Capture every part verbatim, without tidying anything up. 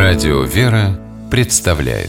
Радио «Вера» представляет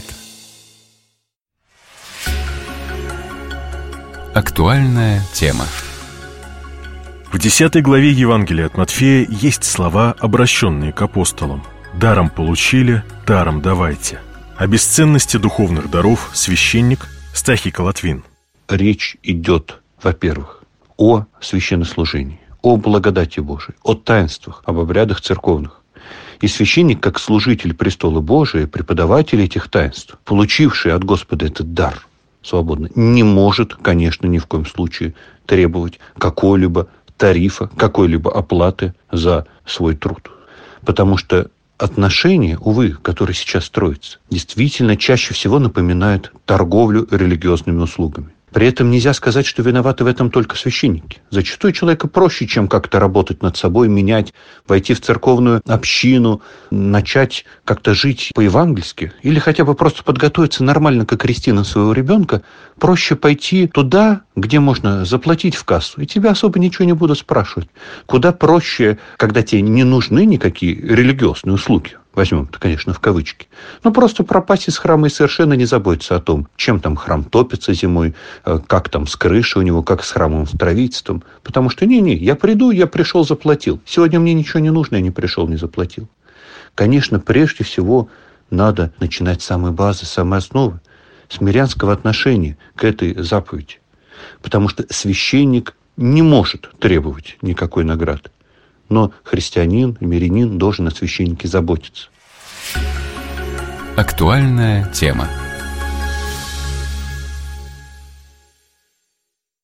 актуальная тема. В десятой главе Евангелия от Матфея есть слова, обращенные к апостолам: «Даром получили, даром давайте». О бесценности духовных даров священник Стахий Колотвин. Речь идет, во-первых, о священнослужении, о благодати Божией, о таинствах, об обрядах церковных. И священник, как служитель престола Божия, преподаватель этих таинств, получивший от Господа этот дар свободно, не может, конечно, ни в коем случае требовать какого-либо тарифа, какой-либо оплаты за свой труд. Потому что отношения, увы, которые сейчас строятся, действительно чаще всего напоминают торговлю религиозными услугами. При этом нельзя сказать, что виноваты в этом только священники. Зачастую человеку проще, чем как-то работать над собой, менять, войти в церковную общину, начать как-то жить по-евангельски, или хотя бы просто подготовиться нормально к крестину своего ребенка, проще пойти туда, где можно заплатить в кассу, и тебя особо ничего не будут спрашивать. Куда проще, когда тебе не нужны никакие религиозные услуги. Возьмем это, конечно, в кавычки. Но просто пропасть из храма и совершенно не заботиться о том, чем там храм топится зимой, как там с крышей у него, как с храмовым строительством. Потому что не-не, я приду, я пришел, заплатил. Сегодня мне ничего не нужно, я не пришел, не заплатил. Конечно, прежде всего надо начинать с самой базы, с самой основы, с мирянского отношения к этой заповеди. Потому что священник не может требовать никакой награды. Но христианин и мирянин должен о священнике заботиться. Актуальная тема.